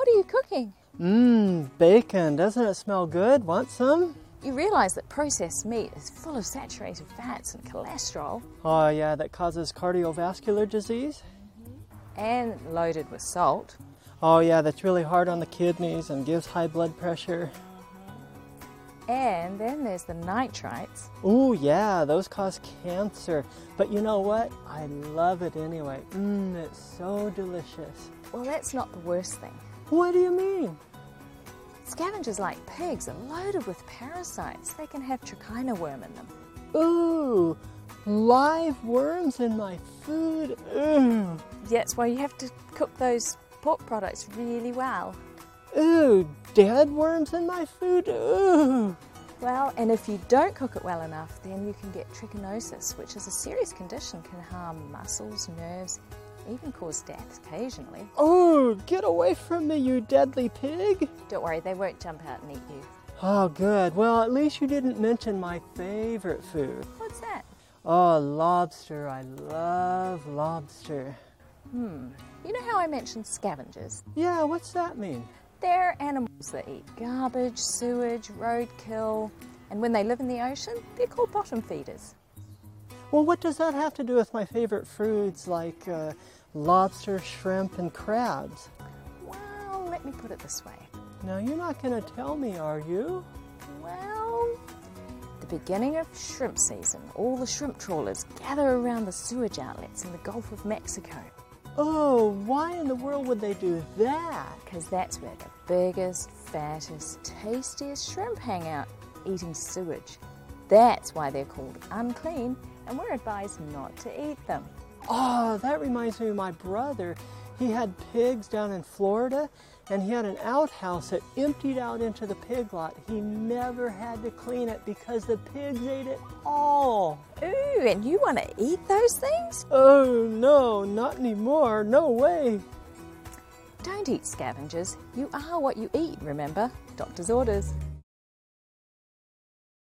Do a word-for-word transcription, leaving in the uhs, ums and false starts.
What are you cooking? Mmm, bacon. Doesn't it smell good? Want some? You realise that processed meat is full of saturated fats and cholesterol. Oh yeah, that causes cardiovascular disease? And loaded with salt. Oh yeah, that's really hard on the kidneys and gives high blood pressure. And then there's the nitrites. Oh yeah, those cause cancer. But you know what? I love it anyway. Mmm, it's so delicious. Well, that's not the worst thing. What do you mean? Scavengers like pigs are loaded with parasites. They can have trichina worm in them. Ooh, live worms in my food. Ooh. That's why you have to cook those pork products really well. Ooh, dead worms in my food? Ooh. Well, and if you don't cook it well enough, then you can get trichinosis, which is a serious condition, can harm muscles, nerves, even cause death occasionally. Oh, get away from me, you deadly pig. Don't worry, they won't jump out and eat you. Oh, good. Well, at least you didn't mention my favorite food. What's that? Oh, lobster. I love lobster. Hmm. You know how I mentioned scavengers? Yeah, what's that mean? They're animals that eat garbage, sewage, roadkill, and when they live in the ocean, they're called bottom feeders. Well, what does that have to do with my favorite foods like uh, lobster, shrimp, and crabs? Well, let me put it this way. Now, you're not going to tell me, are you? Well, the beginning of shrimp season, all the shrimp trawlers gather around the sewage outlets in the Gulf of Mexico. Oh, why in the world would they do that? Because that's where the biggest, fattest, tastiest shrimp hang out, eating sewage. That's why they're called unclean, and we're advised not to eat them. Oh, that reminds me of my brother. He had pigs down in Florida, and he had an outhouse that emptied out into the pig lot. He never had to clean it because the pigs ate it all. Ooh, and you want to eat those things? Oh, no, not anymore. No way. Don't eat scavengers. You are what you eat, remember? Doctor's orders.